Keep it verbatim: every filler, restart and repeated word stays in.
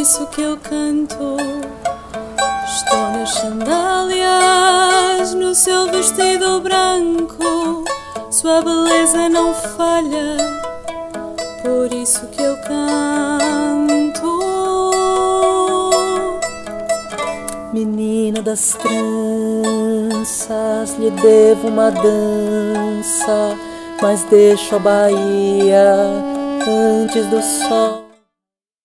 isso que eu canto. Estou nas sandálias, no seu vestido branco, sua beleza não falha, por isso que eu canto. Menina das tranças, lhe devo uma dança, mas deixo a Bahia antes do sol.